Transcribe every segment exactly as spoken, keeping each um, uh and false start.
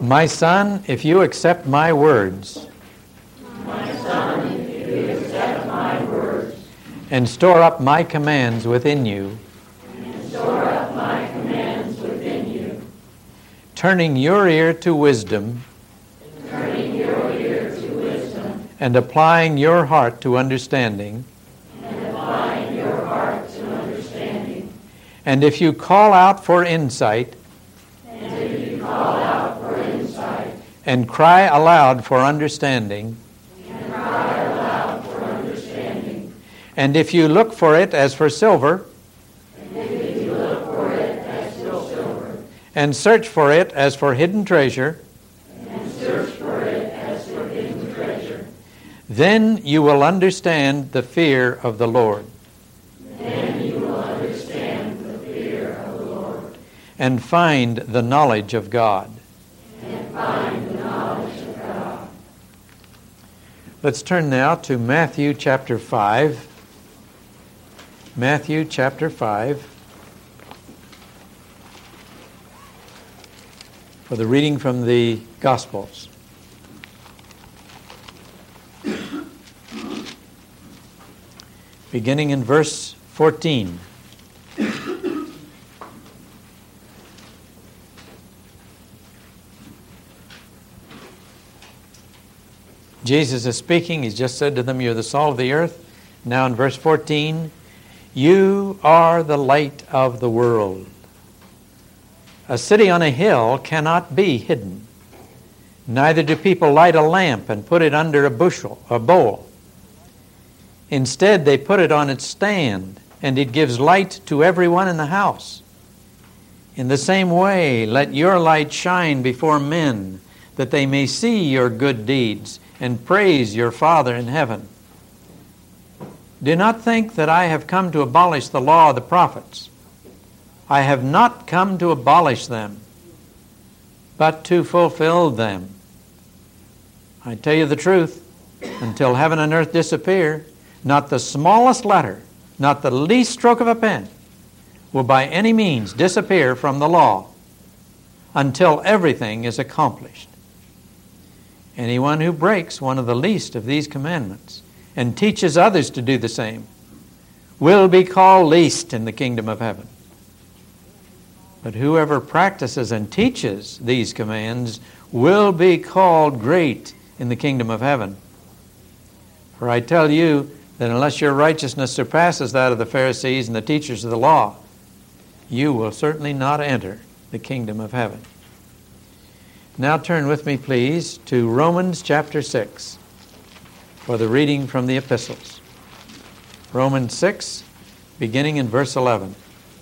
My son, if you accept my words, My son, if you accept my words, and store up my commands within you, and store up my commands within you, turning your ear to wisdom, turning your ear to wisdom, and applying your heart to understanding, and applying your heart to understanding, and if you call out for insight, and if you call out for insight, and cry aloud for understanding, and cry aloud for understanding, and if you look for it as for silver, and if you look for it as for silver, and search for it as for hidden treasure, and search for it as for hidden treasure, then you will understand the fear of the Lord, then you will understand the fear of the Lord, and find the knowledge of God. and find the knowledge of God. Let's turn now to Matthew chapter five. Matthew chapter five. For the reading from the Gospels. Beginning in verse fourteen. Jesus is speaking. He's just said to them, you're the salt of the earth. Now in verse fourteen, you are the light of the world. A city on a hill cannot be hidden. Neither do people light a lamp and put it under a bushel, a bowl. Instead, they put it on its stand, and it gives light to everyone in the house. In the same way, let your light shine before men, that they may see your good deeds and praise your Father in heaven. Do not think that I have come to abolish the law of the prophets. I have not come to abolish them, but to fulfill them. I tell you the truth, until heaven and earth disappear, not the smallest letter, not the least stroke of a pen, will by any means disappear from the law until everything is accomplished. Anyone who breaks one of the least of these commandments and teaches others to do the same will be called least in the kingdom of heaven. But whoever practices and teaches these commands will be called great in the kingdom of heaven. For I tell you that unless your righteousness surpasses that of the Pharisees and the teachers of the law, you will certainly not enter the kingdom of heaven. Now turn with me, please, to Romans chapter six for the reading from the epistles. Romans six, beginning in verse eleven.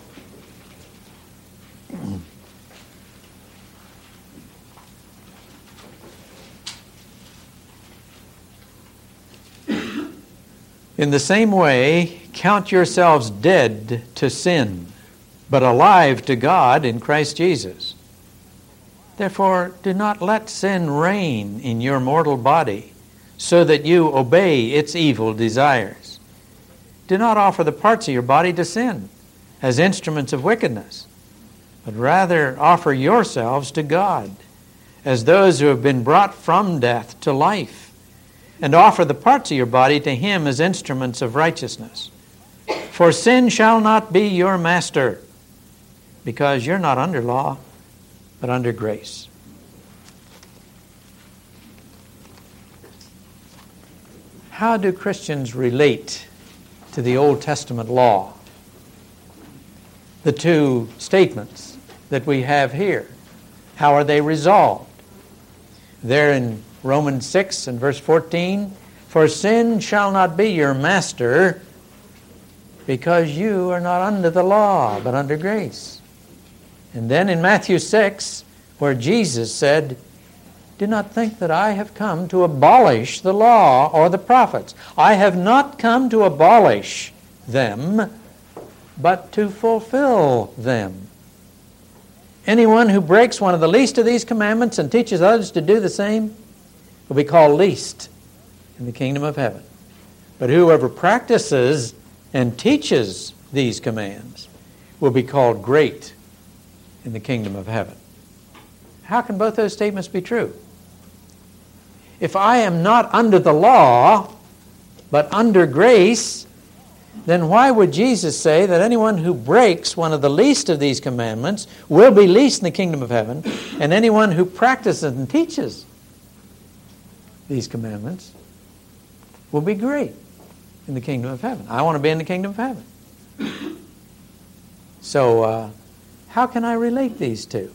In the same way, count yourselves dead to sin, but alive to God in Christ Jesus. Therefore, do not let sin reign in your mortal body, so that you obey its evil desires. Do not offer the parts of your body to sin as instruments of wickedness, but rather offer yourselves to God as those who have been brought from death to life, and offer the parts of your body to Him as instruments of righteousness. For sin shall not be your master, because you're not under law, but under grace. How do Christians relate to the Old Testament law? The two statements that we have here, how are they resolved? There in Romans six and verse fourteen, for sin shall not be your master, because you are not under the law, but under grace. And then in Matthew six, where Jesus said, do not think that I have come to abolish the law or the prophets. I have not come to abolish them, but to fulfill them. Anyone who breaks one of the least of these commandments and teaches others to do the same will be called least in the kingdom of heaven. But whoever practices and teaches these commands will be called great in the kingdom of heaven. how can both those statements be true? If I am not under the law, but under grace, then why would Jesus say that anyone who breaks one of the least of these commandments will be least in the kingdom of heaven, and anyone who practices and teaches these commandments will be great in the kingdom of heaven? I want to be in the kingdom of heaven. So, uh, how can I relate these two?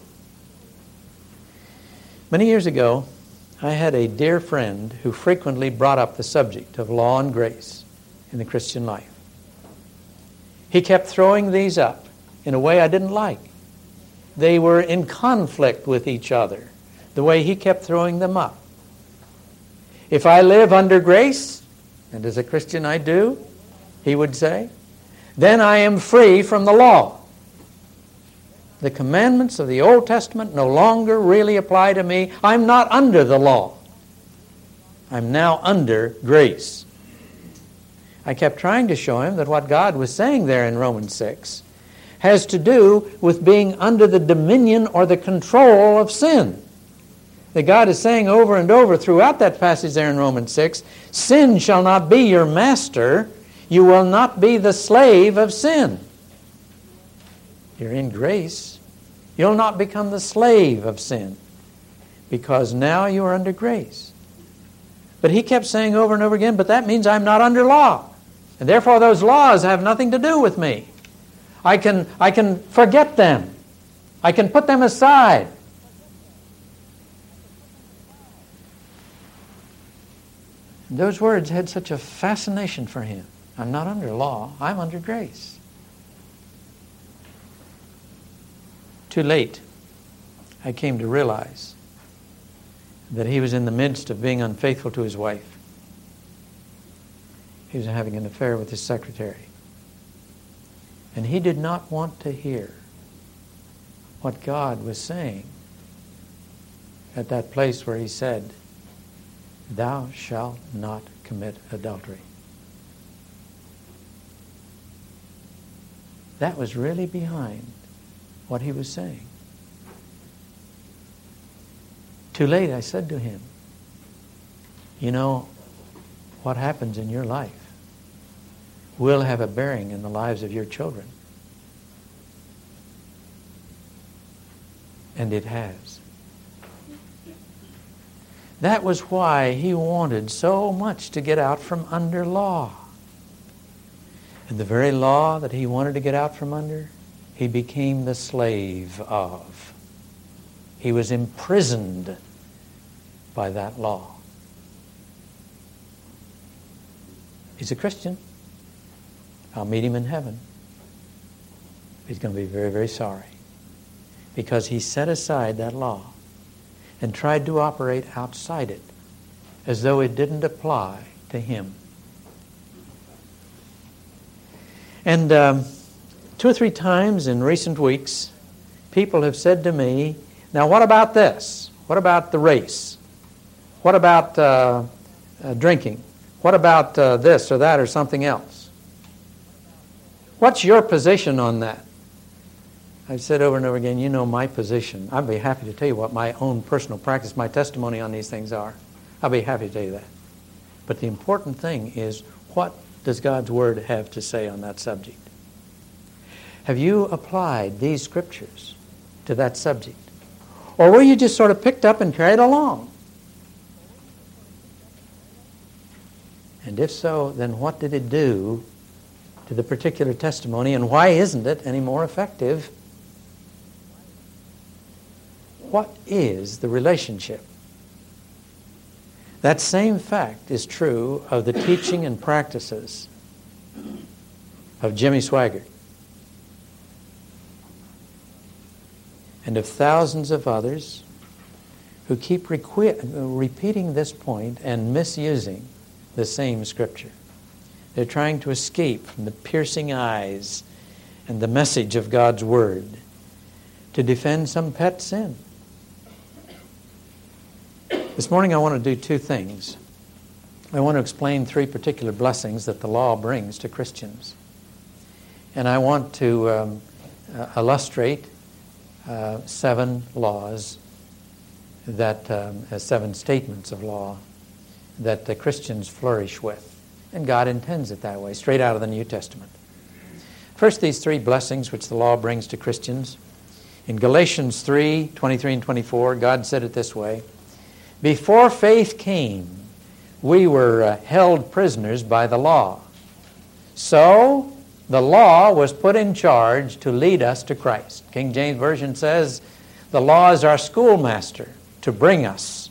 Many years ago, I had a dear friend who frequently brought up the subject of law and grace in the Christian life. He kept throwing these up in a way I didn't like. They were in conflict with each other, the way he kept throwing them up. If I live under grace, and as a Christian I do, he would say, then I am free from the law. The commandments of the Old Testament no longer really apply to me. I'm not under the law. I'm now under grace. I kept trying to show him that what God was saying there in Romans six has to do with being under the dominion or the control of sin. That God is saying over and over throughout that passage there in Romans six, sin shall not be your master. You will not be the slave of sin. You're in grace. You'll not become the slave of sin because now you are under grace. But he kept saying over and over again, but that means I'm not under law. And therefore those laws have nothing to do with me. I can, I can forget them. I can put them aside. And those words had such a fascination for him. I'm not under law. I'm under grace. Too late, I came to realize that he was in the midst of being unfaithful to his wife. He was having an affair with his secretary. And he did not want to hear what God was saying at that place where he said, thou shalt not commit adultery. That was really behind what he was saying. Too late, I said to him, you know, what happens in your life will have a bearing in the lives of your children. And it has. That was why he wanted so much to get out from under law. And the very law that he wanted to get out from under, he became the slave of. He was imprisoned by that law. He's a Christian. I'll meet him in heaven. He's going to be very, very sorry. Because he set aside that law and tried to operate outside it as though it didn't apply to him. And um, two or three times in recent weeks, people have said to me, now what about this? What about the race? What about uh, uh, drinking? What about uh, this or that or something else? What's your position on that? I've said over and over again, you know my position. I'd be happy to tell you what my own personal practice, my testimony on these things are. I'll be happy to tell you that. But the important thing is, what does God's Word have to say on that subject? Have you applied these scriptures to that subject? Or were you just sort of picked up and carried along? And if so, then what did it do to the particular testimony, and why isn't it any more effective? What is the relationship? That same fact is true of the teaching and practices of Jimmy Swaggart and of thousands of others who keep requ- repeating this point and misusing the same scripture. They're trying to escape from the piercing eyes and the message of God's Word to defend some pet sin. This morning I want to do two things. I want to explain three particular blessings that the law brings to Christians. And I want to um, uh, illustrate uh, seven laws that um, uh, seven statements of law that the Christians flourish with. And God intends it that way, straight out of the New Testament. First, these three blessings which the law brings to Christians. In Galatians three, twenty-three and twenty-four, God said it this way, before faith came, we were uh, held prisoners by the law. So, the law was put in charge to lead us to Christ. King James Version says, the law is our schoolmaster to bring us.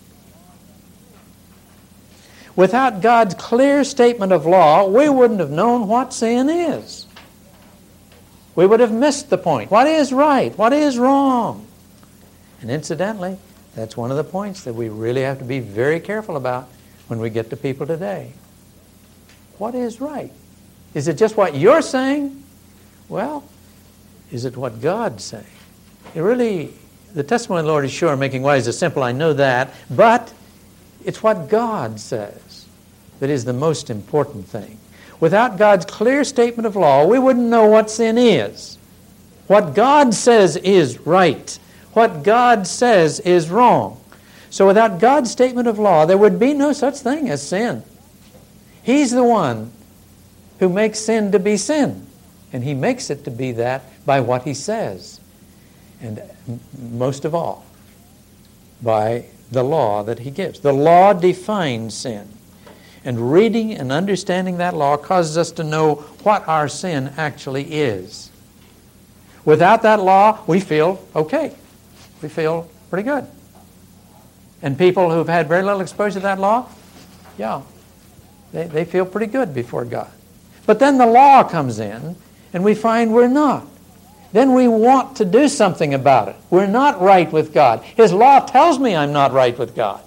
Without God's clear statement of law, we wouldn't have known what sin is. We would have missed the point. What is right? What is wrong? And incidentally, that's one of the points that we really have to be very careful about when we get to people today. What is right? Is it just what you're saying? Well, is it what God's saying? It really, the testimony of the Lord is sure, making wise the simple, I know that, but it's what God says that is the most important thing. Without God's clear statement of law, we wouldn't know what sin is. What God says is right. What God says is wrong. So without God's statement of law, there would be no such thing as sin. He's the one who makes sin to be sin. And He makes it to be that by what He says. And most of all, by the law that He gives. The law defines sin. And reading and understanding that law causes us to know what our sin actually is. Without that law, we feel okay. We feel pretty good. And people who've had very little exposure to that law, yeah, they, they feel pretty good before God. But then the law comes in, and we find we're not. Then we want to do something about it. We're not right with God. His law tells me I'm not right with God.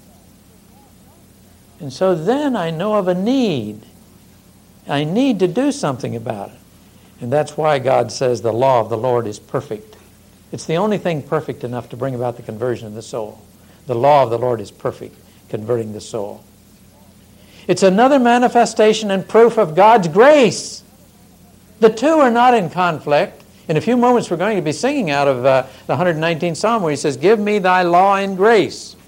And so then I know of a need. I need to do something about it. And that's why God says the law of the Lord is perfect. It's the only thing perfect enough to bring about the conversion of the soul. The law of the Lord is perfect, converting the soul. It's another manifestation and proof of God's grace. The two are not in conflict. In a few moments we're going to be singing out of uh, the one hundred nineteenth Psalm where he says, give me thy law in grace.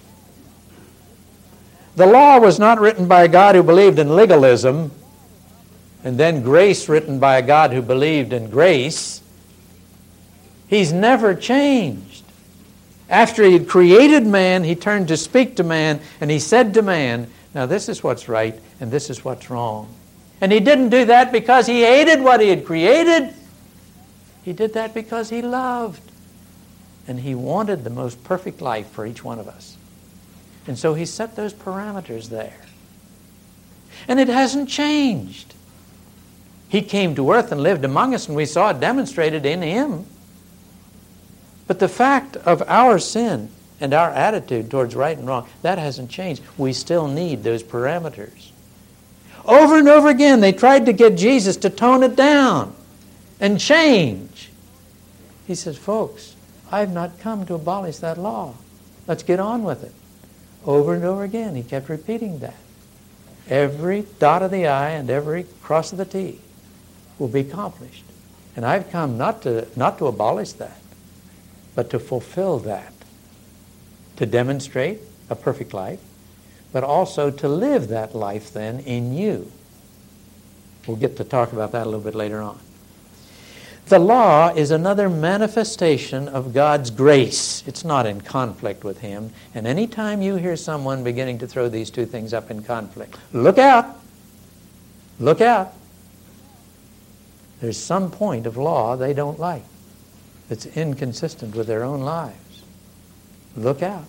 The law was not written by a God who believed in legalism, and then grace written by a God who believed in grace. He's never changed. After He had created man, He turned to speak to man, and He said to man, now this is what's right, and this is what's wrong. And He didn't do that because He hated what He had created. He did that because He loved. And He wanted the most perfect life for each one of us. And so He set those parameters there. And it hasn't changed. He came to earth and lived among us, and we saw it demonstrated in Him. But the fact of our sin and our attitude towards right and wrong, that hasn't changed. We still need those parameters. Over and over again, they tried to get Jesus to tone it down and change. He says, folks, I've not come to abolish that law. Let's get on with it. Over and over again, He kept repeating that. Every dot of the I and every cross of the T will be accomplished. And I've come not to, not to abolish that, but to fulfill that. To demonstrate a perfect life, but also to live that life then in you. We'll get to talk about that a little bit later on. The law is another manifestation of God's grace. It's not in conflict with Him. And any time you hear someone beginning to throw these two things up in conflict, look out. Look out. There's some point of law they don't like that's inconsistent with their own lives. Look out.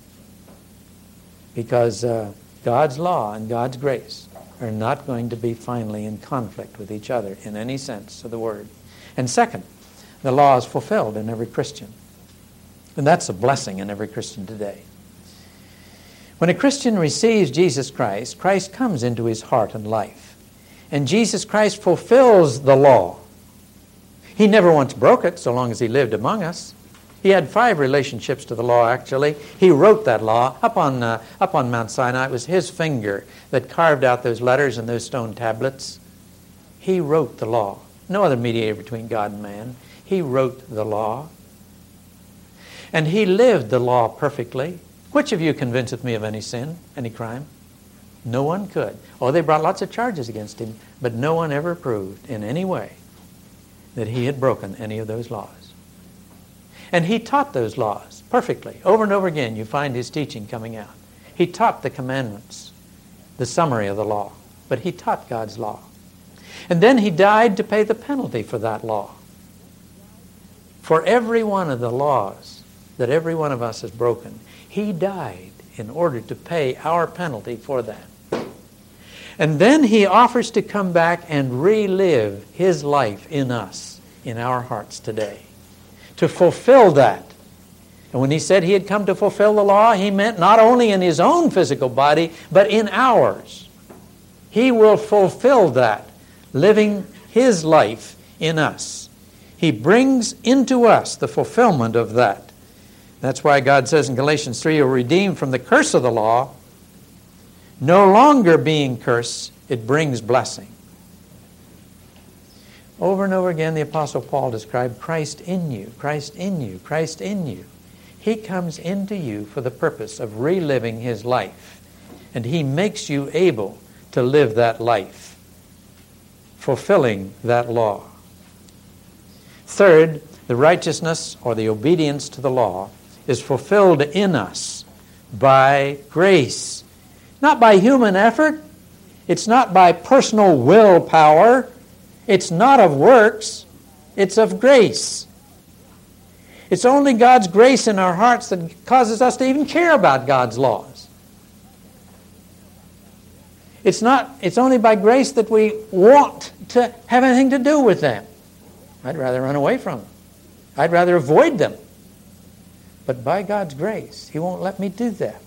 Because uh, God's law and God's grace are not going to be finally in conflict with each other in any sense of the word. And second, the law is fulfilled in every Christian. And that's a blessing in every Christian today. When a Christian receives Jesus Christ, Christ comes into his heart and life. And Jesus Christ fulfills the law. He never once broke it so long as He lived among us. He had five relationships to the law, actually. He wrote that law up on, uh, up on Mount Sinai. It was His finger that carved out those letters and those stone tablets. He wrote the law. No other mediator between God and man. He wrote the law. And He lived the law perfectly. Which of you convinceth me of any sin, any crime? No one could. Oh, they brought lots of charges against him, but no one ever proved in any way that he had broken any of those laws. And he taught those laws perfectly. Over and over again, you find his teaching coming out. He taught the commandments, the summary of the law, but he taught God's law. And then he died to pay the penalty for that law. For every one of the laws that every one of us has broken, he died in order to pay our penalty for that. And then he offers to come back and relive his life in us, in our hearts today, to fulfill that. And when he said he had come to fulfill the law, he meant not only in his own physical body, but in ours. He will fulfill that, living his life in us. He brings into us the fulfillment of that. That's why God says in Galatians three, you're redeemed from the curse of the law. No longer being cursed, it brings blessing. Over and over again, the Apostle Paul described Christ in you, Christ in you, Christ in you. He comes into you for the purpose of reliving his life. And he makes you able to live that life, fulfilling that law. Third, the righteousness or the obedience to the law is fulfilled in us by grace. Not by human effort. It's not by personal willpower. It's not of works. It's of grace. It's only God's grace in our hearts that causes us to even care about God's laws. It's not, it's only by grace that we want to have anything to do with them. I'd rather run away from them. I'd rather avoid them. But by God's grace, he won't let me do that.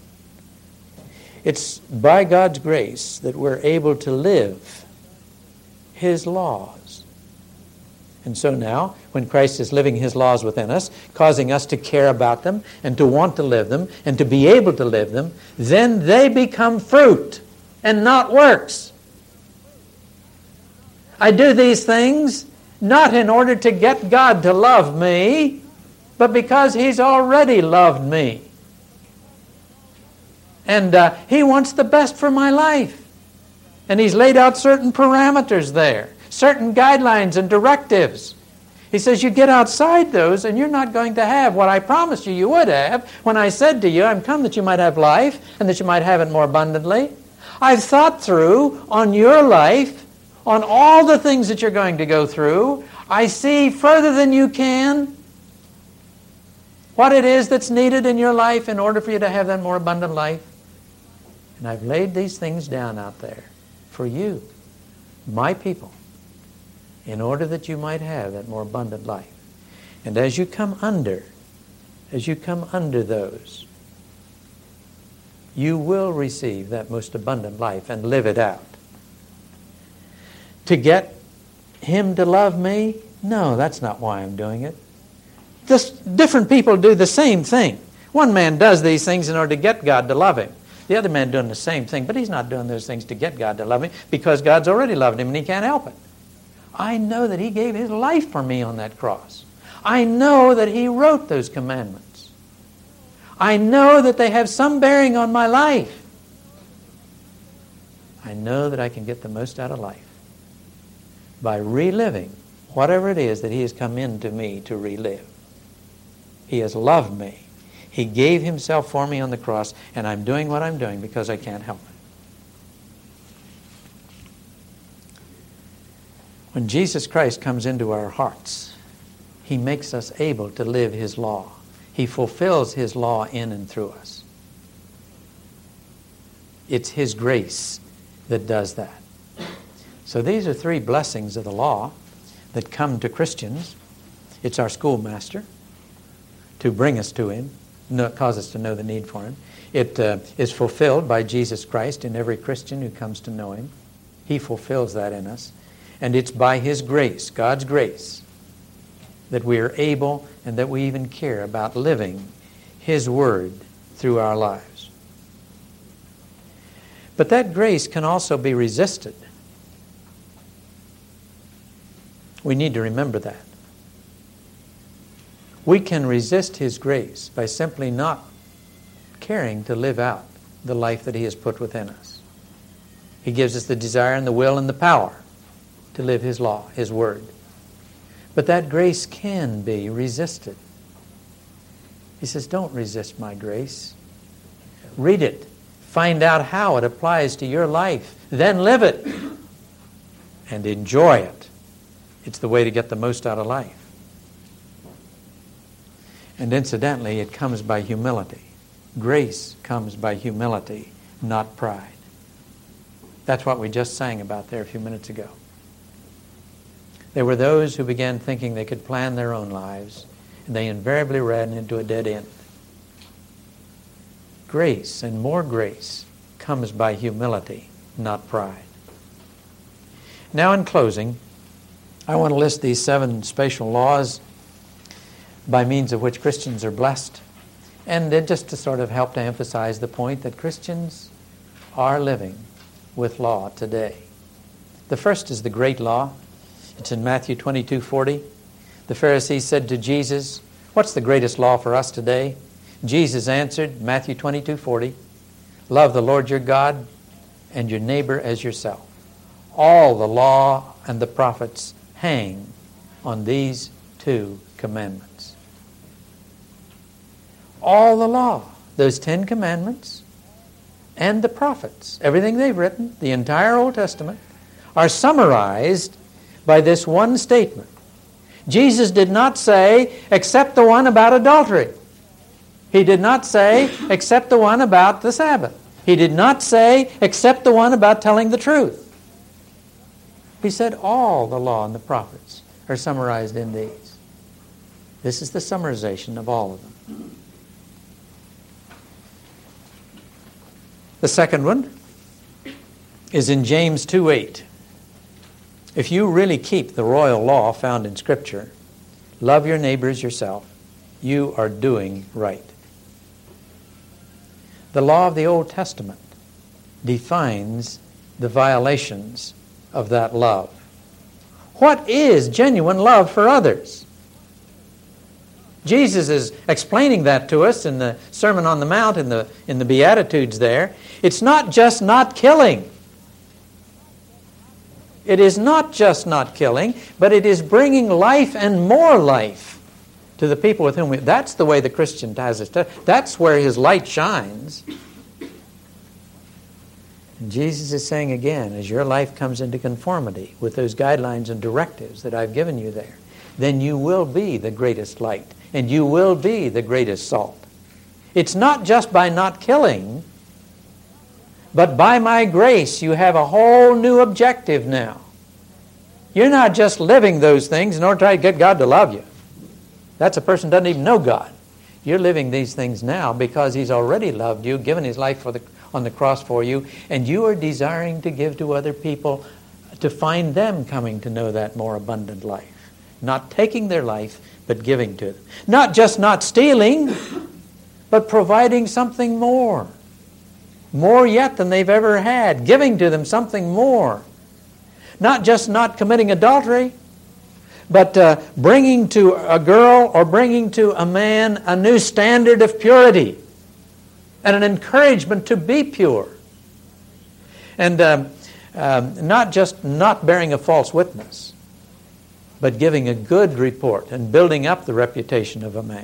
It's by God's grace that we're able to live his laws. And so now, when Christ is living his laws within us, causing us to care about them and to want to live them and to be able to live them, then they become fruit and not works. I do these things not in order to get God to love me, but because he's already loved me. And uh, he wants the best for my life. And he's laid out certain parameters there, certain guidelines and directives. He says you get outside those and you're not going to have what I promised you you would have when I said to you, I'm come that you might have life and that you might have it more abundantly. I've thought through on your life, on all the things that you're going to go through. I see further than you can what it is that's needed in your life in order for you to have that more abundant life. And I've laid these things down out there for you, my people, in order that you might have that more abundant life. And as you come under, as you come under those, you will receive that most abundant life and live it out. To get him to love me? No, that's not why I'm doing it. This, different people do the same thing. One man does these things in order to get God to love him. The other man doing the same thing, but he's not doing those things to get God to love him because God's already loved him and he can't help it. I know that he gave his life for me on that cross. I know that he wrote those commandments. I know that they have some bearing on my life. I know that I can get the most out of life by reliving whatever it is that he has come into me to relive. He has loved me. He gave himself for me on the cross, and I'm doing what I'm doing because I can't help it. When Jesus Christ comes into our hearts, he makes us able to live his law. He fulfills his law in and through us. It's his grace that does that. So these are three blessings of the law that come to Christians. It's our schoolmaster to bring us to him, cause us to know the need for him. It uh, is fulfilled by Jesus Christ in every Christian who comes to know him. He fulfills that in us. And it's by his grace, God's grace, that we are able and that we even care about living his word through our lives. But that grace can also be resisted. We need to remember that. We can resist his grace by simply not caring to live out the life that He has put within us. He gives us the desire and the will and the power to live His law, His word. But that grace can be resisted. He says, don't resist my grace. Read it. Find out how it applies to your life. Then live it. And enjoy it. It's the way to get the most out of life. And incidentally, it comes by humility. Grace comes by humility, not pride. That's what we just sang about there a few minutes ago. There were those who began thinking they could plan their own lives, and they invariably ran into a dead end. Grace, and more grace, comes by humility, not pride. Now, in closing, I want to list these seven spatial laws by means of which Christians are blessed, and then just to sort of help to emphasize the point that Christians are living with law today. The first is the great law. It's in Matthew twenty-two forty. The Pharisees said to Jesus, "What's the greatest law for us today?" Jesus answered, Matthew twenty-two forty, "Love the Lord your God and your neighbor as yourself. All the law and the prophets hang on these two commandments." All the law, those Ten Commandments and the prophets, everything they've written, the entire Old Testament, are summarized by this one statement. Jesus did not say, except the one about adultery. He did not say, except the one about the Sabbath. He did not say, except the one about telling the truth. He said all the law and the prophets are summarized in these. This is the summarization of all of them. The second one is in James two eight. If you really keep the royal law found in Scripture, love your neighbors yourself, you are doing right. The law of the Old Testament defines the violations of that love. What is genuine love for others? Jesus is explaining that to us in the Sermon on the Mount, in the, in the Beatitudes there. It's not just not killing. It is not just not killing, but it is bringing life and more life to the people with whom we... That's the way the Christian has it. That's where his light shines. And Jesus is saying again, as your life comes into conformity with those guidelines and directives that I've given you there, then you will be the greatest light, and you will be the greatest salt. It's not just by not killing, but by my grace you have a whole new objective now. You're not just living those things in order to try to get God to love you. That's a person who doesn't even know God. You're living these things now because He's already loved you, given His life for the, on the cross for you, and you are desiring to give to other people to find them coming to know that more abundant life. Not taking their life, but giving to them. Not just not stealing, but providing something more. More yet than they've ever had. Giving to them something more. Not just not committing adultery, but uh, bringing to a girl or bringing to a man a new standard of purity and an encouragement to be pure. And um, um, not just not bearing a false witness, but giving a good report and building up the reputation of a man.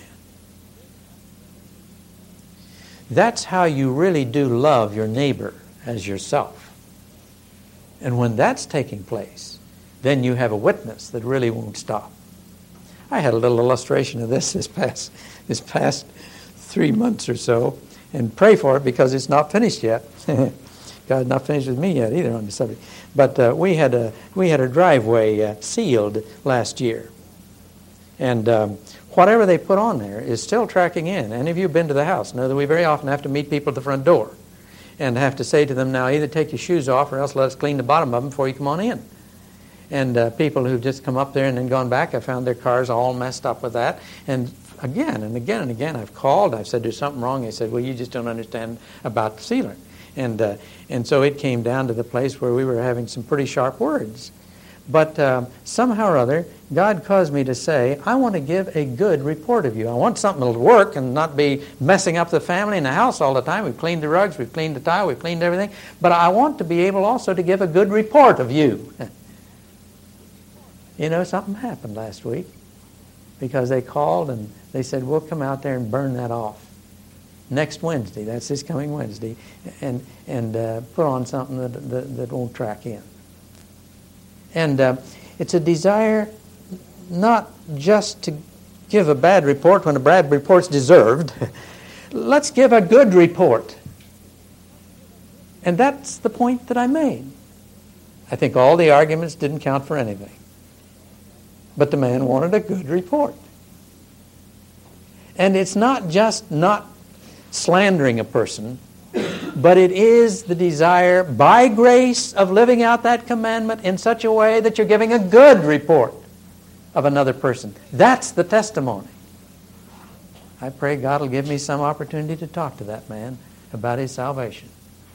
That's how you really do love your neighbor as yourself. And when that's taking place, then you have a witness that really won't stop. I had a little illustration of this this past, this past three months or so, and pray for it because it's not finished yet. God's not finished with me yet either on the subject. But uh, we had a we had a driveway uh, sealed last year, and um, whatever they put on there is still tracking in. Any of you have been to the house know that we very often have to meet people at the front door and have to say to them, now either take your shoes off or else let us clean the bottom of them before you come on in. And uh, people who've just come up there and then gone back, I found their cars all messed up with that. And again and again and again I've called. I've said, there's something wrong. They said, well, you just don't understand about the sealer. And, uh, and so it came down to the place where we were having some pretty sharp words. But uh, somehow or other, God caused me to say, I want to give a good report of you. I want something that'll work and not be messing up the family and the house all the time. We've cleaned the rugs, we've cleaned the tile, we've cleaned everything. But I want to be able also to give a good report of you. You know, something happened last week because they called and they said, we'll come out there and burn that off next Wednesday. That's this coming Wednesday. And, and uh, put on something that, that, that won't track in. And uh, it's a desire not just to give a bad report when a bad report's deserved. Let's give a good report. And that's the point that I made. I think all the arguments didn't count for anything. But the man wanted a good report. And it's not just not slandering a person, but it is the desire by grace of living out that commandment in such a way that you're giving a good report of another person. That's the testimony. I pray God will give me some opportunity to talk to that man about his salvation.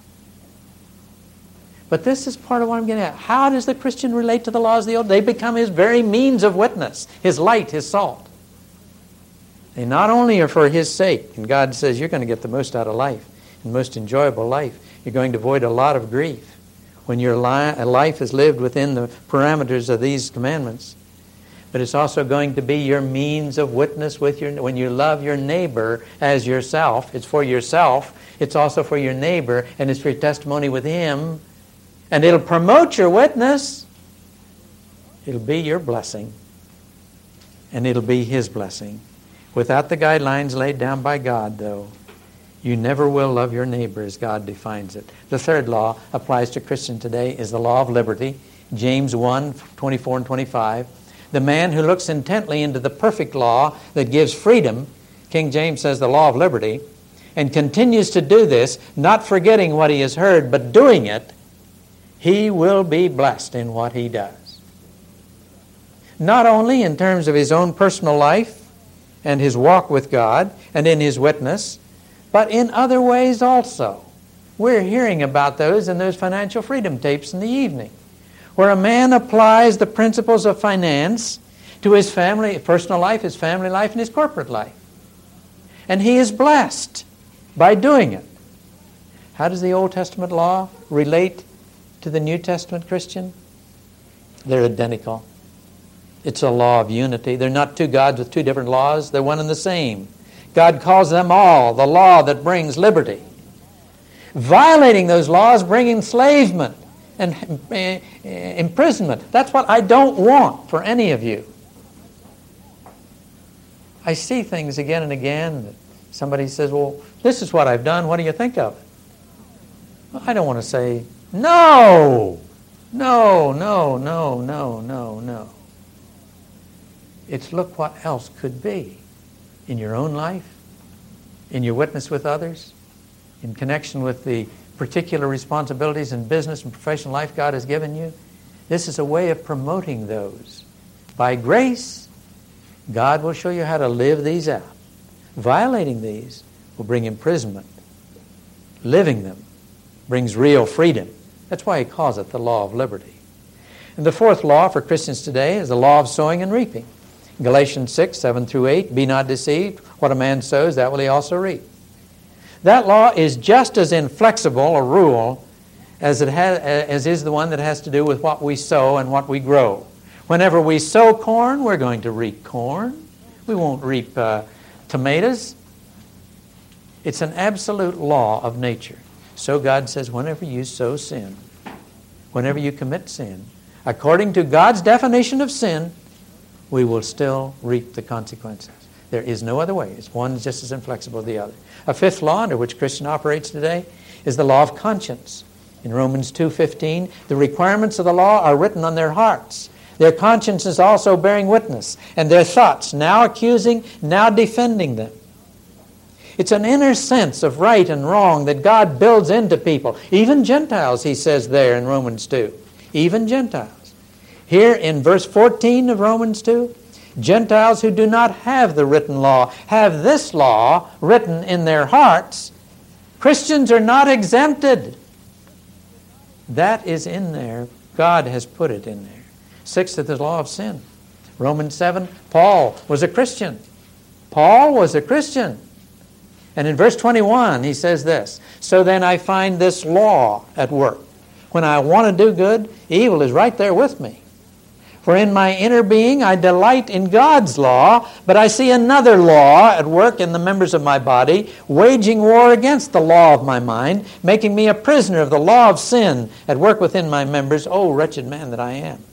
But this is part of what I'm getting at. How does the Christian relate to the laws of the old? They become his very means of witness, his light, his salt. They not only are for his sake, and God says you're going to get the most out of life, and most enjoyable life. You're going to avoid a lot of grief when your li- life is lived within the parameters of these commandments. But it's also going to be your means of witness with your, when you love your neighbor as yourself. It's for yourself. It's also for your neighbor, and it's for your testimony with him. And it'll promote your witness. It'll be your blessing. And it'll be his blessing. Without the guidelines laid down by God, though, you never will love your neighbor as God defines it. The third law applies to Christians today is the law of liberty. James one, twenty-four and twenty-five. The man who looks intently into the perfect law that gives freedom, King James says the law of liberty, and continues to do this, not forgetting what he has heard, but doing it, he will be blessed in what he does. Not only in terms of his own personal life and his walk with God and in his witness, but in other ways also. We're hearing about those in those financial freedom tapes in the evening, where a man applies the principles of finance to his family, personal life, his family life, and his corporate life. And he is blessed by doing it. How does the Old Testament law relate to the New Testament Christian? They're identical. It's a law of unity. They're not two gods with two different laws. They're one and the same. God calls them all the law that brings liberty. Violating those laws bring enslavement and uh, imprisonment. That's what I don't want for any of you. I see things again and again that somebody says, well, this is what I've done. What do you think of it? Well, I don't want to say, no, no, no, no, no, no, no. It's look what else could be. In your own life, in your witness with others, in connection with the particular responsibilities in business and professional life God has given you. This is a way of promoting those. By grace, God will show you how to live these out. Violating these will bring imprisonment. Living them brings real freedom. That's why he calls it the law of liberty. And the fourth law for Christians today is the law of sowing and reaping. Galatians six, seven through eight, be not deceived. What a man sows, that will he also reap. That law is just as inflexible a rule as it has, as is the one that has to do with what we sow and what we grow. Whenever we sow corn, we're going to reap corn. We won't reap uh, tomatoes. It's an absolute law of nature. So God says, whenever you sow sin, whenever you commit sin, according to God's definition of sin, we will still reap the consequences. There is no other way. It's one just as inflexible as the other. A fifth law under which Christian operates today is the law of conscience. In Romans two fifteen, the requirements of the law are written on their hearts. Their conscience is also bearing witness, and their thoughts now accusing, now defending them. It's an inner sense of right and wrong that God builds into people. Even Gentiles, he says there in Romans two. Even Gentiles. Here in verse fourteen of Romans two, Gentiles who do not have the written law have this law written in their hearts. Christians are not exempted. That is in there. God has put it in there. Sixth is the law of sin. Romans seven, Paul was a Christian. Paul was a Christian. And in verse twenty-one, he says this, so then I find this law at work. When I want to do good, evil is right there with me. For in my inner being I delight in God's law, but I see another law at work in the members of my body, waging war against the law of my mind, making me a prisoner of the law of sin at work within my members. Oh, wretched man that I am.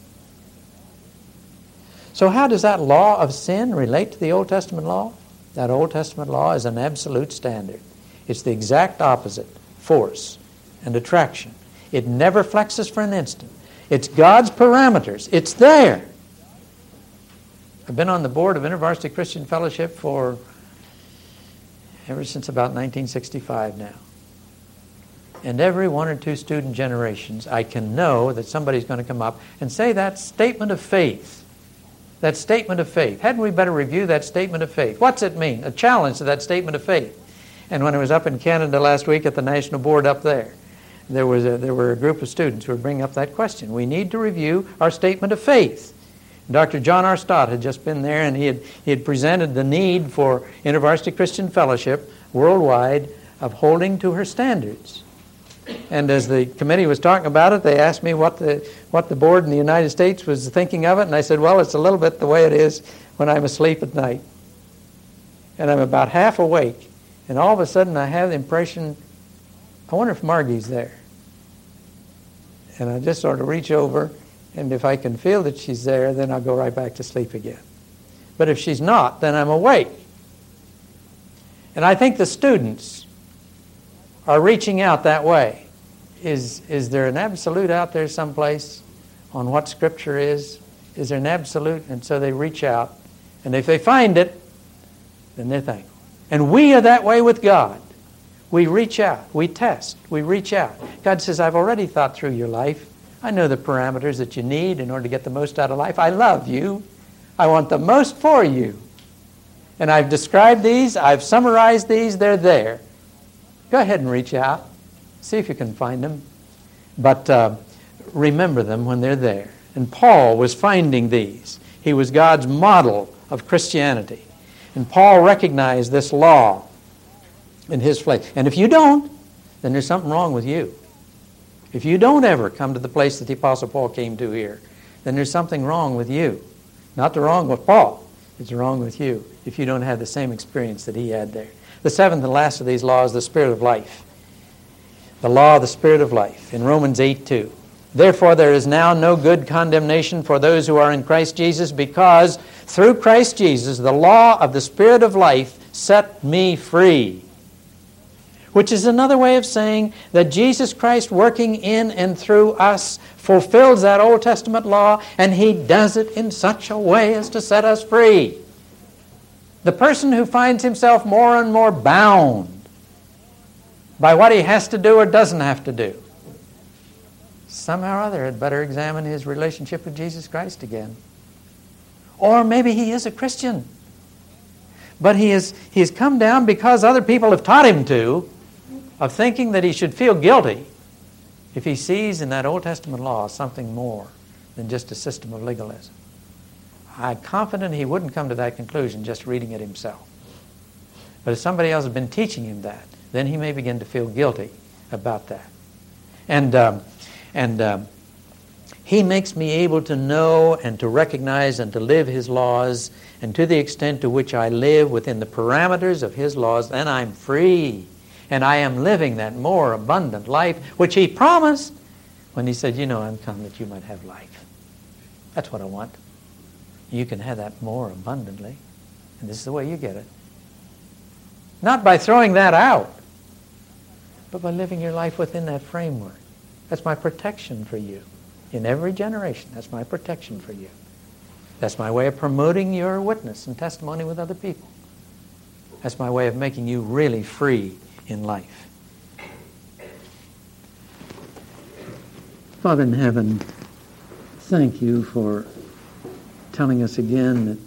So how does that law of sin relate to the Old Testament law? That Old Testament law is an absolute standard. It's the exact opposite, force and attraction. It never flexes for an instant. It's God's parameters. It's there. I've been on the board of InterVarsity Christian Fellowship for ever since about nineteen sixty-five now. And every one or two student generations, I can know that somebody's going to come up and say that statement of faith. That statement of faith. Hadn't we better review that statement of faith? What's it mean? A challenge to that statement of faith. And when I was up in Canada last week at the National Board up there, there was a, there were a group of students who were bringing up that question. We need to review our statement of faith. Doctor John R. Stott had just been there, and he had, he had presented the need for InterVarsity Christian Fellowship worldwide of holding to her standards. And as the committee was talking about it, they asked me what the what the board in the United States was thinking of it, and I said, well, it's a little bit the way it is when I'm asleep at night. And I'm about half awake, and all of a sudden I have the impression, I wonder if Margie's there. And I just sort of reach over, and if I can feel that she's there, then I'll go right back to sleep again. But if she's not, then I'm awake. And I think the students are reaching out that way. Is, is there an absolute out there someplace on what Scripture is? Is there an absolute? And so they reach out. And if they find it, then they're thankful. And we are that way with God. We reach out. We test. We reach out. God says, I've already thought through your life. I know the parameters that you need in order to get the most out of life. I love you. I want the most for you. And I've described these. I've summarized these. They're there. Go ahead and reach out. See if you can find them. But uh, remember them when they're there. And Paul was finding these. He was God's model of Christianity. And Paul recognized this law in his place. And if you don't, then there's something wrong with you. If you don't ever come to the place that the Apostle Paul came to here, then there's something wrong with you. Not the wrong with Paul. It's wrong with you if you don't have the same experience that he had there. The seventh and last of these laws, the Spirit of life. The law of the Spirit of life in Romans eight two. Therefore there is now no good condemnation for those who are in Christ Jesus, because through Christ Jesus the law of the Spirit of life set me free. Which is another way of saying that Jesus Christ working in and through us fulfills that Old Testament law, and He does it in such a way as to set us free. The person who finds himself more and more bound by what he has to do or doesn't have to do, somehow or other had better examine his relationship with Jesus Christ again. Or maybe he is a Christian, but he is he has come down because other people have taught him to, of thinking that he should feel guilty if he sees in that Old Testament law something more than just a system of legalism. I'm confident he wouldn't come to that conclusion just reading it himself. But if somebody else has been teaching him that, then he may begin to feel guilty about that. And um, and um, he makes me able to know and to recognize and to live his laws, and to the extent to which I live within the parameters of his laws, then I'm free. And I am living that more abundant life, which he promised when he said, you know, I'm come that you might have life. That's what I want. You can have that more abundantly. And this is the way you get it. Not by throwing that out, but by living your life within that framework. That's my protection for you. In every generation, that's my protection for you. That's my way of promoting your witness and testimony with other people. That's my way of making you really free in life. Father in heaven, thank you for telling us again that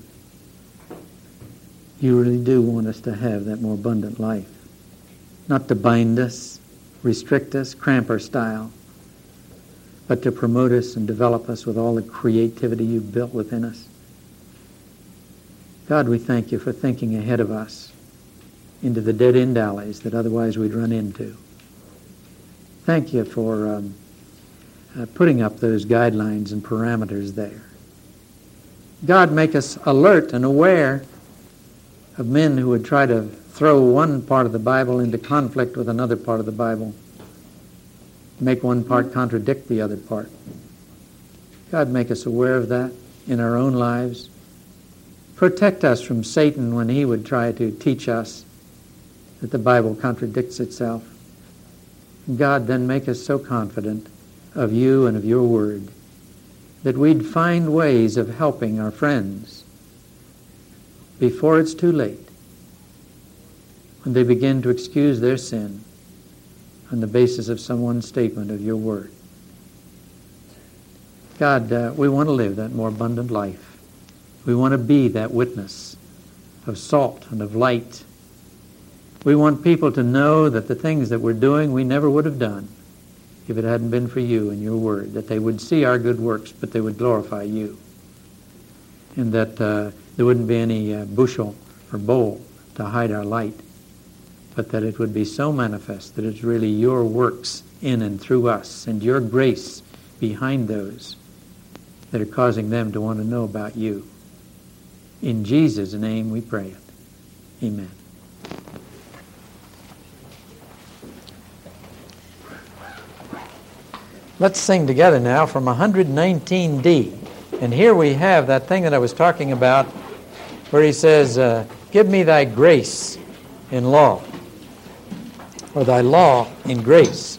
you really do want us to have that more abundant life. Not to bind us, restrict us, cramp our style, but to promote us and develop us with all the creativity you've built within us. God, we thank you for thinking ahead of us into the dead-end alleys that otherwise we'd run into. Thank you for um, uh, putting up those guidelines and parameters there. God, make us alert and aware of men who would try to throw one part of the Bible into conflict with another part of the Bible, make one part contradict the other part. God, make us aware of that in our own lives. Protect us from Satan when he would try to teach us that the Bible contradicts itself. God, then make us so confident of you and of your word that we'd find ways of helping our friends before it's too late, when they begin to excuse their sin on the basis of someone's statement of your word. God, uh, we want to live that more abundant life. We want to be that witness of salt and of light. We want people to know that the things that we're doing we never would have done if it hadn't been for you and your word, that they would see our good works, but they would glorify you. And that uh, there wouldn't be any uh, bushel or bowl to hide our light, but that it would be so manifest that it's really your works in and through us and your grace behind those that are causing them to want to know about you. In Jesus' name we pray it. Amen. Let's sing together now from one nineteen D. And here we have that thing that I was talking about where he says, uh, give me thy grace in law, or thy law in grace.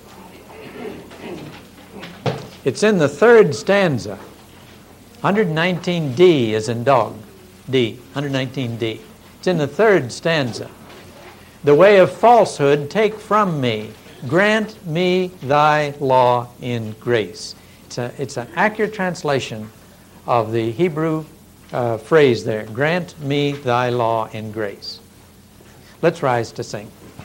It's in the third stanza. one nineteen D is in dog. D, one nineteen D. It's in the third stanza. The way of falsehood take from me. Grant me thy law in grace. It's, a, it's an accurate translation of the Hebrew uh, phrase there. Grant me thy law in grace. Let's rise to sing.